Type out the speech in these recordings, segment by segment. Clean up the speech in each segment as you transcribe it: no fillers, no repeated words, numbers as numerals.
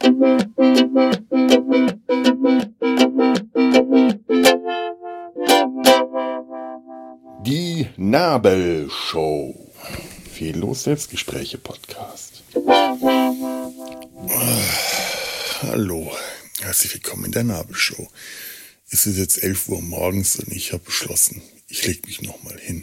Die Nabelshow. Fehllos Selbstgespräche Podcast. Hallo, herzlich willkommen in der Nabelshow. Es ist jetzt 11 Uhr morgens und ich habe beschlossen, ich lege mich nochmal hin.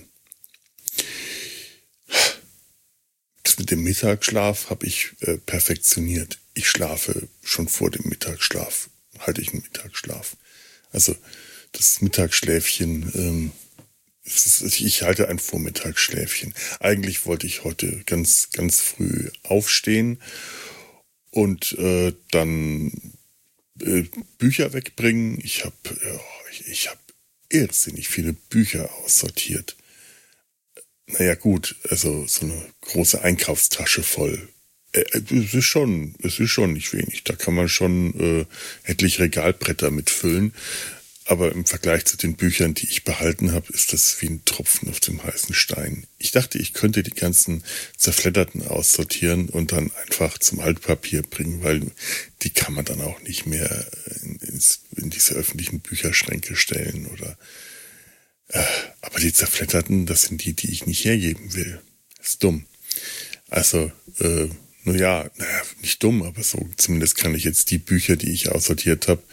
Das mit dem Mittagsschlaf habe ich perfektioniert. Ich schlafe schon vor dem Mittagsschlaf, halte ich einen Mittagsschlaf. Also das Mittagsschläfchen, ich halte ein Vormittagsschläfchen. Eigentlich wollte ich heute ganz, ganz früh aufstehen und dann Bücher wegbringen. Ich habe irrsinnig viele Bücher aussortiert. Naja gut, also so eine große Einkaufstasche voll. Es ist schon nicht wenig. Da kann man schon etliche Regalbretter mitfüllen. Aber im Vergleich zu den Büchern, die ich behalten habe, ist das wie ein Tropfen auf dem heißen Stein. Ich dachte, ich könnte die ganzen Zerfledderten aussortieren und dann einfach zum Altpapier bringen, weil die kann man dann auch nicht mehr in diese öffentlichen Bücherschränke stellen. Aber die Zerfledderten, das sind die ich nicht hergeben will. Das ist dumm. Also, nicht dumm, aber so zumindest kann ich jetzt die Bücher, die ich aussortiert habe,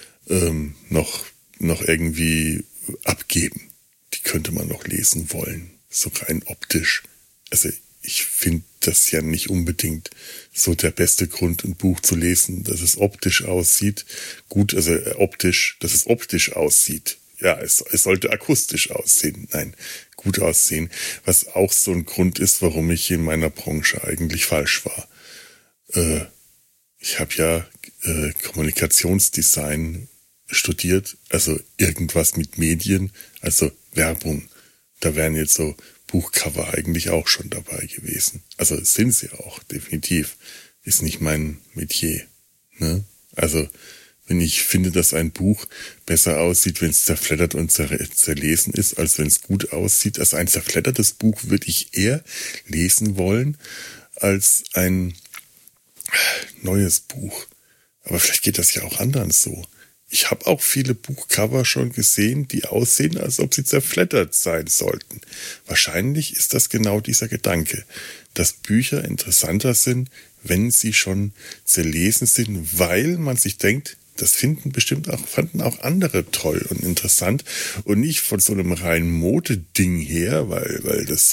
noch irgendwie abgeben. Die könnte man noch lesen wollen, so rein optisch. Also ich finde das ja nicht unbedingt so der beste Grund, ein Buch zu lesen, dass es optisch aussieht. Gut, also dass es optisch aussieht. Ja, es sollte akustisch aussehen. Nein, gut aussehen. Was auch so ein Grund ist, warum ich in meiner Branche eigentlich falsch war. Ich habe ja Kommunikationsdesign studiert, also irgendwas mit Medien, also Werbung. Da wären jetzt so Buchcover eigentlich auch schon dabei gewesen. Also sind sie auch, definitiv. Ist nicht mein Metier. Ne? Also wenn ich finde, dass ein Buch besser aussieht, wenn es zerfleddert und zerlesen ist, als wenn es gut aussieht. Also ein zerfleddertes Buch würde ich eher lesen wollen, als ein neues Buch. Aber vielleicht geht das ja auch anderen so. Ich habe auch viele Buchcover schon gesehen, die aussehen, als ob sie zerfleddert sein sollten. Wahrscheinlich ist das genau dieser Gedanke, dass Bücher interessanter sind, wenn sie schon zerlesen sind, weil man sich denkt, das fanden auch andere toll und interessant und nicht von so einem reinen Modeding her, weil das so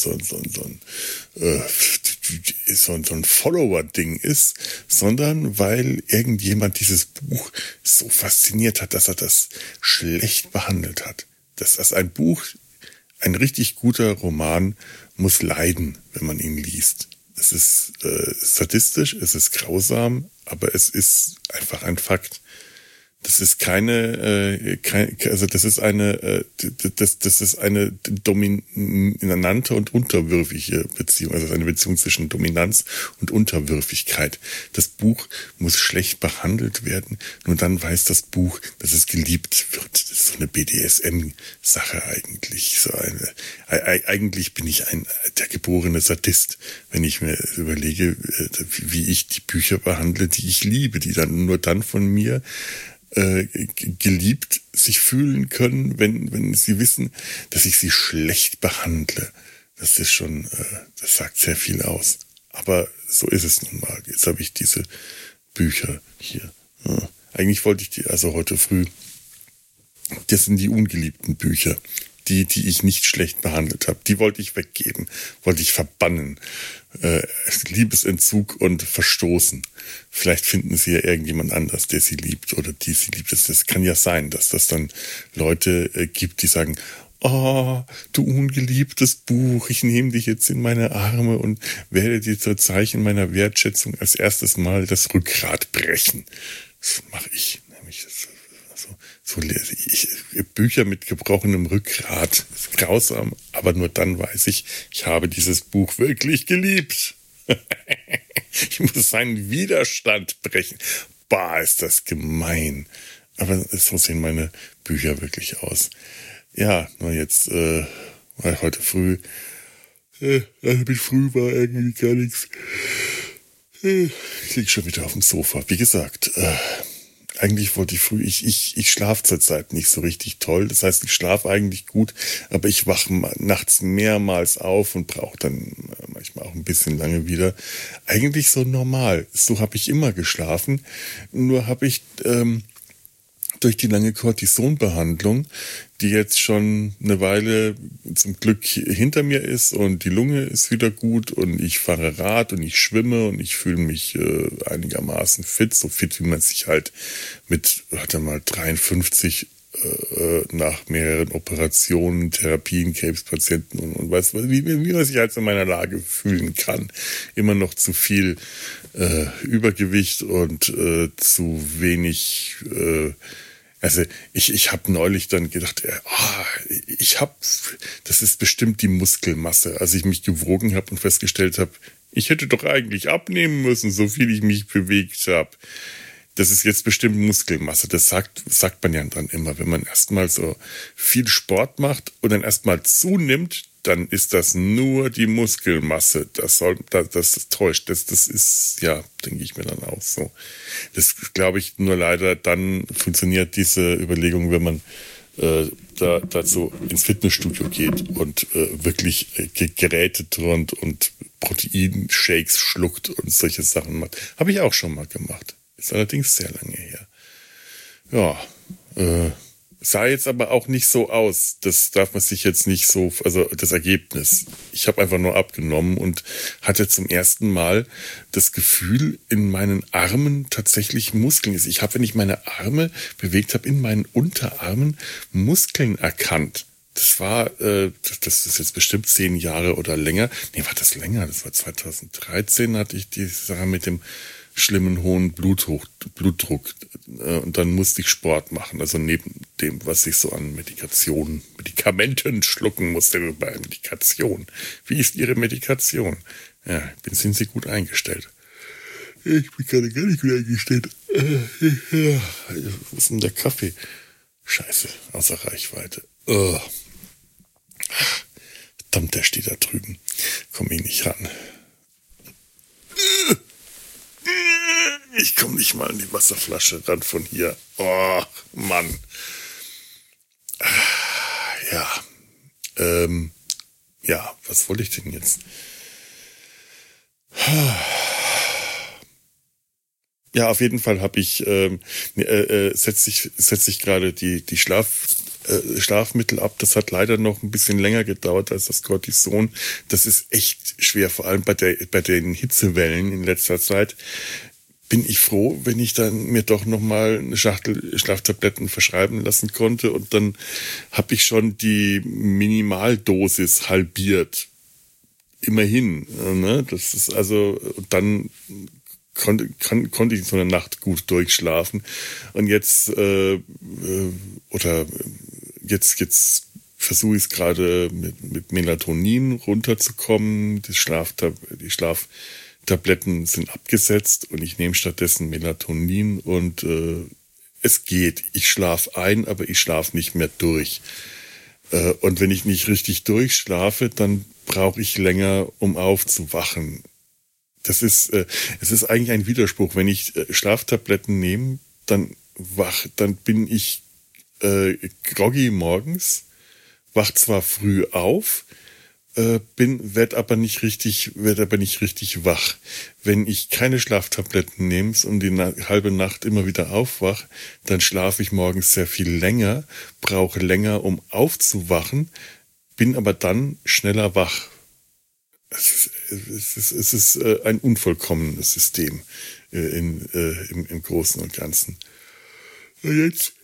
ein Follower-Ding ist, sondern weil irgendjemand dieses Buch so fasziniert hat, dass er das schlecht behandelt hat. Dass ein Buch, ein richtig guter Roman, muss leiden, wenn man ihn liest. Es ist sadistisch, es ist grausam, aber es ist einfach ein Fakt. Das ist eine dominante und unterwürfige Beziehung, also eine Beziehung zwischen Dominanz und Unterwürfigkeit. Das Buch muss schlecht behandelt werden, nur dann weiß das Buch, dass es geliebt wird. Das ist so eine BDSM-Sache eigentlich. Eigentlich bin ich der geborene Sadist, wenn ich mir überlege, wie ich die Bücher behandle, die ich liebe, die dann nur dann von mir geliebt sich fühlen können, wenn sie wissen, dass ich sie schlecht behandle. Das ist schon, das sagt sehr viel aus. Aber so ist es nun mal. Jetzt habe ich diese Bücher hier. Ja. Eigentlich wollte ich die, also heute früh, das sind die ungeliebten Bücher. Die ich nicht schlecht behandelt habe, die wollte ich weggeben, wollte ich verbannen. Liebesentzug und verstoßen. Vielleicht finden sie ja irgendjemand anders, der sie liebt oder die sie liebt. Das kann ja sein, dass das dann Leute gibt, die sagen, oh, du ungeliebtes Buch, ich nehme dich jetzt in meine Arme und werde dir zur Zeichen meiner Wertschätzung als erstes Mal das Rückgrat brechen. Das mache ich nämlich. So lese ich Bücher mit gebrochenem Rückgrat. Das ist grausam, aber nur dann weiß ich habe dieses Buch wirklich geliebt. Ich muss seinen Widerstand brechen. Bah, ist das gemein. Aber so sehen meine Bücher wirklich aus. Ja, nur jetzt, weil heute früh, früh war irgendwie gar nichts. Ich liege schon wieder auf dem Sofa. Wie gesagt, eigentlich wollte ich früh, ich schlafe zurzeit nicht so richtig toll. Das heißt, ich schlafe eigentlich gut, aber ich wache nachts mehrmals auf und brauche dann manchmal auch ein bisschen lange wieder. Eigentlich so normal. So habe ich immer geschlafen. Nur habe ich durch die lange Cortisonbehandlung, die jetzt schon eine Weile zum Glück hinter mir ist und die Lunge ist wieder gut und ich fahre Rad und ich schwimme und ich fühle mich einigermaßen fit, so fit wie man sich halt mit, warte mal, 53 nach mehreren Operationen, Therapien, Krebspatienten und weiß wie man sich halt in meiner Lage fühlen kann. Immer noch zu viel Übergewicht und zu wenig also ich habe neulich dann gedacht, das ist bestimmt die Muskelmasse, als ich mich gewogen habe und festgestellt habe, ich hätte doch eigentlich abnehmen müssen, so viel ich mich bewegt habe. Das ist jetzt bestimmt Muskelmasse. Das sagt man ja dann immer, wenn man erstmal so viel Sport macht und dann erstmal zunimmt, dann ist das nur die Muskelmasse. Das täuscht. Das ist, ja, denke ich mir dann auch so. Das glaube ich nur leider, dann funktioniert diese Überlegung, wenn man dazu ins Fitnessstudio geht und wirklich Geräte turnt und Proteinshakes schluckt und solche Sachen macht. Habe ich auch schon mal gemacht. Ist allerdings sehr lange her. Ja, sah jetzt aber auch nicht so aus. Das darf man sich jetzt nicht so, also das Ergebnis. Ich habe einfach nur abgenommen und hatte zum ersten Mal das Gefühl, in meinen Armen tatsächlich Muskeln ist. Ich habe, wenn ich meine Arme bewegt habe, in meinen Unterarmen Muskeln erkannt. Das war, das ist jetzt bestimmt 10 Jahre oder länger. Nee, war das länger? Das war 2013, hatte ich die Sache mit dem schlimmen hohen Blutdruck und dann musste ich Sport machen, also neben dem, was ich so an Medikamenten schlucken musste bei Medikation. Wie ist Ihre Medikation? Ja, sind Sie gut eingestellt? Ich bin gerade gar nicht gut eingestellt. Wo ist denn der Kaffee? Scheiße, außer Reichweite. Verdammt, der steht da drüben. Komm ich nicht ran. Ich komme nicht mal an die Wasserflasche ran von hier. Oh, Mann. Ja. Ja, was wollte ich denn jetzt? Ja, auf jeden Fall habe ich setze ich gerade die Schlafmittel ab. Das hat leider noch ein bisschen länger gedauert als das Cortison. Das ist echt schwer, vor allem bei den Hitzewellen in letzter Zeit. Bin ich froh, wenn ich dann mir doch nochmal eine Schachtel Schlaftabletten verschreiben lassen konnte und dann habe ich schon die Minimaldosis halbiert. Immerhin, ne? Das ist also, dann konnte ich in so einer Nacht gut durchschlafen und jetzt jetzt versuche ich es gerade mit Melatonin runterzukommen. Die Schlaftabletten sind abgesetzt und ich nehme stattdessen Melatonin und es geht. Ich schlafe ein, aber ich schlafe nicht mehr durch. Und wenn ich nicht richtig durchschlafe, dann brauche ich länger, um aufzuwachen. Es ist eigentlich ein Widerspruch. Wenn ich Schlaftabletten nehme, dann bin ich groggy morgens, wach zwar früh auf, werd aber nicht richtig wach. Wenn ich keine Schlaftabletten nehme und die halbe Nacht immer wieder aufwach, dann schlafe ich morgens sehr viel länger, brauche länger, um aufzuwachen, bin aber dann schneller wach. Es ist ein unvollkommenes System im Großen und Ganzen. Und jetzt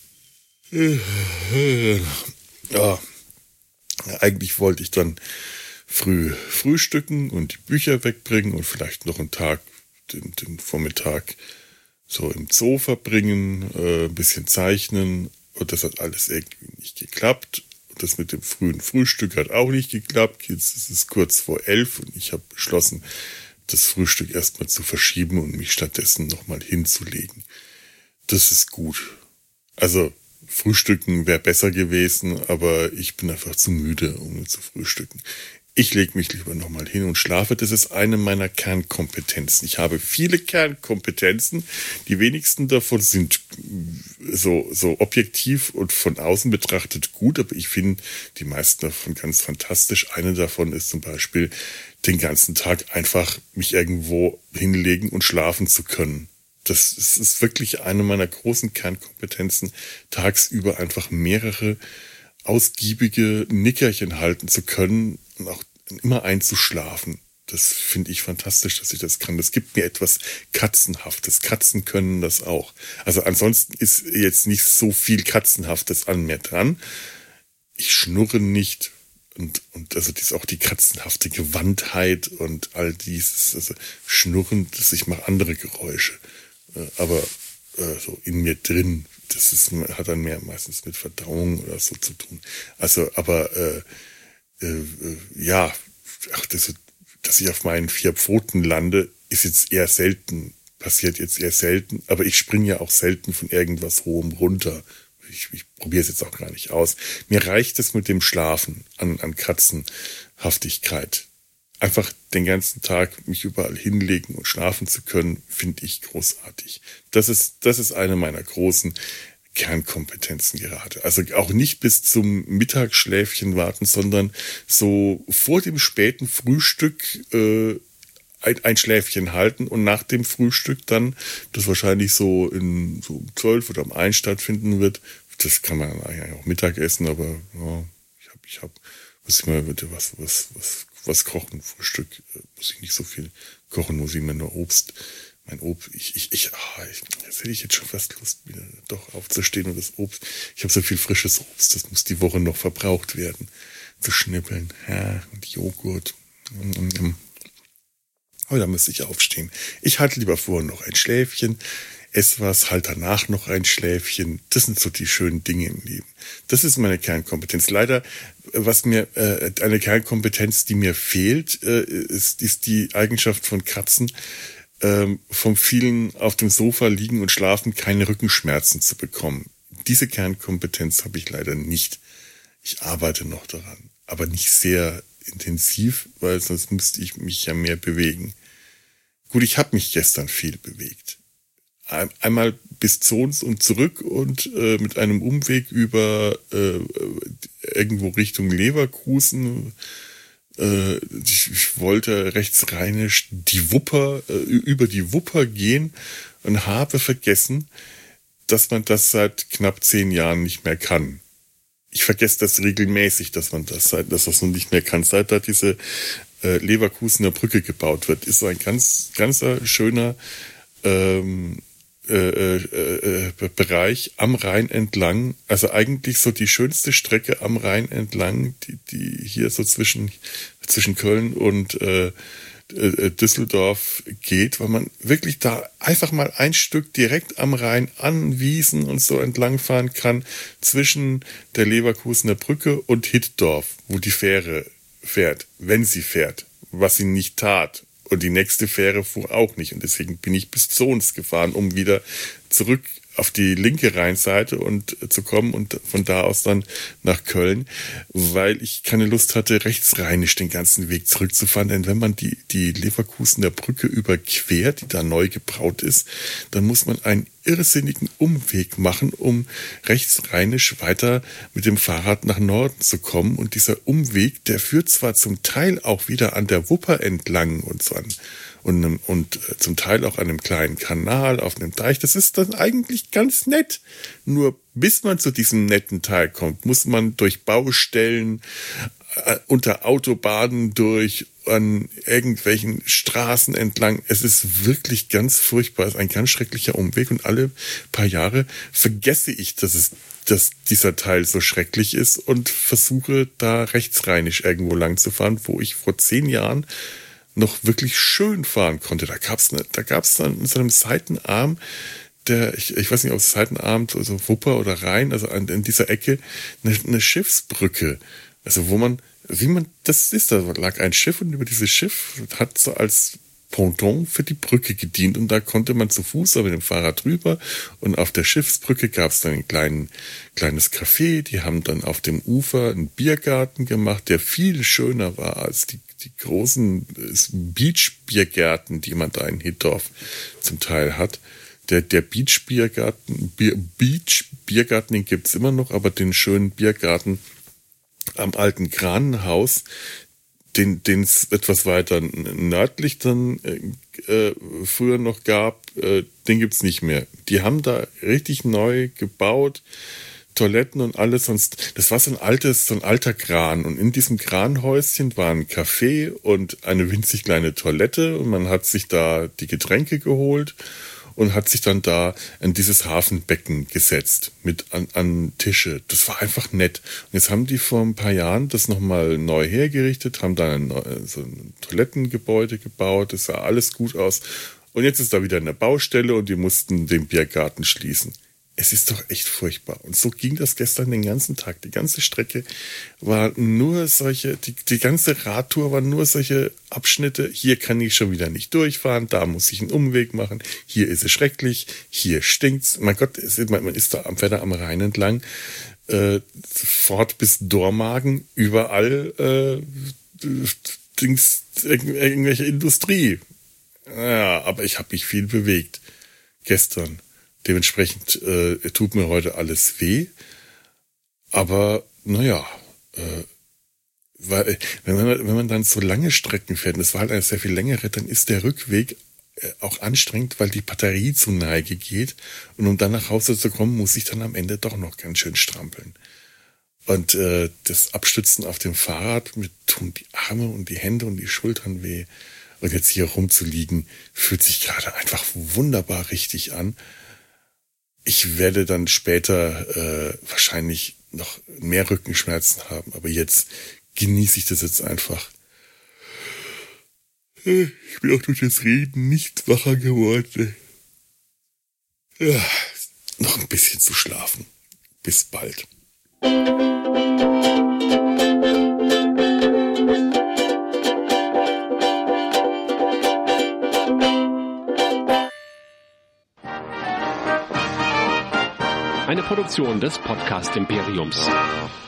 ja, eigentlich wollte ich dann früh frühstücken und die Bücher wegbringen und vielleicht noch einen Tag, den Vormittag so im Zoo verbringen, ein bisschen zeichnen und das hat alles irgendwie nicht geklappt. Und das mit dem frühen Frühstück hat auch nicht geklappt. Jetzt ist es kurz vor 11 und ich habe beschlossen, das Frühstück erstmal zu verschieben und mich stattdessen nochmal hinzulegen. Das ist gut. Also Frühstücken wäre besser gewesen, aber ich bin einfach zu müde, um zu frühstücken. Ich lege mich lieber nochmal hin und schlafe. Das ist eine meiner Kernkompetenzen. Ich habe viele Kernkompetenzen. Die wenigsten davon sind so objektiv und von außen betrachtet gut, aber ich finde die meisten davon ganz fantastisch. Eine davon ist zum Beispiel, den ganzen Tag einfach mich irgendwo hinlegen und schlafen zu können. Das ist wirklich eine meiner großen Kernkompetenzen, tagsüber einfach mehrere ausgiebige Nickerchen halten zu können und auch immer einzuschlafen. Das finde ich fantastisch, dass ich das kann. Das gibt mir etwas Katzenhaftes. Katzen können das auch. Also ansonsten ist jetzt nicht so viel Katzenhaftes an mir dran. Ich schnurre nicht und also auch die katzenhafte Gewandtheit und all dieses, also Schnurren, ich mache andere Geräusche. Aber so in mir drin, hat dann mehr meistens mit Verdauung oder so zu tun. Also, aber ja, dass ich auf meinen 4 Pfoten lande, ist jetzt eher selten, passiert jetzt eher selten, aber ich springe ja auch selten von irgendwas Hohem runter. Ich probiere es jetzt auch gar nicht aus. Mir reicht es mit dem Schlafen an Katzenhaftigkeit. Einfach den ganzen Tag mich überall hinlegen und schlafen zu können, finde ich großartig. Das ist eine meiner großen Kernkompetenzen gerade. Also auch nicht bis zum Mittagsschläfchen warten, sondern so vor dem späten Frühstück ein Schläfchen halten und nach dem Frühstück dann, das wahrscheinlich so um 12 oder um 1 stattfinden wird, das kann man eigentlich auch Mittag essen, aber ja, muss ich mal bitte was kochen. Frühstück muss ich nicht so viel kochen, muss ich mir nur Obst. Mein Obst, jetzt hätte ich jetzt schon fast Lust, wieder doch aufzustehen und das Obst. Ich habe so viel frisches Obst, das muss die Woche noch verbraucht werden. Zu schnippeln. Ja, und Joghurt. Aber da müsste ich aufstehen. Ich halte lieber vorher noch ein Schläfchen, esse was, halt danach noch ein Schläfchen. Das sind so die schönen Dinge im Leben. Das ist meine Kernkompetenz. Leider, eine Kernkompetenz, die mir fehlt, ist die Eigenschaft von Katzen, vom vielen auf dem Sofa liegen und schlafen, keine Rückenschmerzen zu bekommen. Diese Kernkompetenz habe ich leider nicht. Ich arbeite noch daran, aber nicht sehr intensiv, weil sonst müsste ich mich ja mehr bewegen. Gut, ich habe mich gestern viel bewegt. Einmal bis zu uns und zurück und mit einem Umweg über irgendwo Richtung Leverkusen. Ich wollte rechtsrheinisch über die Wupper gehen und habe vergessen, dass man das seit knapp 10 Jahren nicht mehr kann. Ich vergesse das regelmäßig, dass das noch nicht mehr kann, seit da diese Leverkusener Brücke gebaut wird. Ist so ein ganzer schöner Bereich am Rhein entlang, also eigentlich so die schönste Strecke am Rhein entlang, die hier so zwischen Köln und Düsseldorf geht, weil man wirklich da einfach mal ein Stück direkt am Rhein an Wiesen und so entlangfahren kann, zwischen der Leverkusener Brücke und Hittorf, wo die Fähre fährt, wenn sie fährt, was sie nicht tat. Und die nächste Fähre fuhr auch nicht. Und deswegen bin ich bis Zons gefahren, um wieder zurück auf die linke Rheinseite und zu kommen und von da aus dann nach Köln, weil ich keine Lust hatte, rechtsrheinisch den ganzen Weg zurückzufahren. Denn wenn man die Leverkusener Brücke überquert, die da neu gebaut ist, dann muss man einen irrsinnigen Umweg machen, um rechtsrheinisch weiter mit dem Fahrrad nach Norden zu kommen. Und dieser Umweg, der führt zwar zum Teil auch wieder an der Wupper entlang und so und zum Teil auch an einem kleinen Kanal auf einem Deich. Das ist dann eigentlich ganz nett. Nur bis man zu diesem netten Teil kommt, muss man durch Baustellen, unter Autobahnen durch, an irgendwelchen Straßen entlang. Es ist wirklich ganz furchtbar. Es ist ein ganz schrecklicher Umweg und alle paar Jahre vergesse ich, dass dieser Teil so schrecklich ist und versuche da rechtsrheinisch irgendwo lang zu fahren, wo ich vor 10 Jahren noch wirklich schön fahren konnte. Da gab's dann in so einem Seitenarm, ich weiß nicht, ob es Seitenarm, also Wupper oder Rhein, also in dieser Ecke, eine Schiffsbrücke. Also wie man das ist, da lag ein Schiff und über dieses Schiff hat so als Ponton für die Brücke gedient und da konnte man zu Fuß oder mit dem Fahrrad drüber und auf der Schiffsbrücke gab es dann ein kleines Café, die haben dann auf dem Ufer einen Biergarten gemacht, der viel schöner war als die großen Beach-Biergärten, die man da in Hittorf zum Teil hat. Der Beach-Biergarten, den gibt's immer noch, aber den schönen Biergarten am alten Kranenhaus, den es etwas weiter nördlich dann früher noch gab, den gibt's nicht mehr. Die haben da richtig neu gebaut, Toiletten und alles, sonst, das war so ein alter Kran und in diesem Kranhäuschen war ein Café und eine winzig kleine Toilette und man hat sich da die Getränke geholt und hat sich dann da an dieses Hafenbecken gesetzt an Tische. Das war einfach nett. Und jetzt haben die vor ein paar Jahren das nochmal neu hergerichtet, haben da so ein Toilettengebäude gebaut, das sah alles gut aus. Und jetzt ist da wieder eine Baustelle und die mussten den Biergarten schließen. Es ist doch echt furchtbar. Und so ging das gestern den ganzen Tag. Die ganze Strecke war nur solche, die ganze Radtour war nur solche Abschnitte. Hier kann ich schon wieder nicht durchfahren, da muss ich einen Umweg machen. Hier ist es schrecklich, hier stinkt's. Mein Gott, man ist da am Wetter am Rhein entlang, fort bis Dormagen, überall irgendwelche Industrie. Ja, aber ich habe mich viel bewegt gestern. Dementsprechend tut mir heute alles weh. Aber naja, weil wenn man dann so lange Strecken fährt, und es war halt eine sehr viel längere, dann ist der Rückweg auch anstrengend, weil die Batterie zu Neige geht. Und um dann nach Hause zu kommen, muss ich dann am Ende doch noch ganz schön strampeln. Und das Abstützen auf dem Fahrrad, mir tun die Arme und die Hände und die Schultern weh. Und jetzt hier rumzuliegen, fühlt sich gerade einfach wunderbar richtig an. Ich werde dann später wahrscheinlich noch mehr Rückenschmerzen haben, aber jetzt genieße ich das jetzt einfach. Ich bin auch durch das Reden nicht wacher geworden. Ja, noch ein bisschen zu schlafen. Bis bald. Eine Produktion des Podcast Imperiums.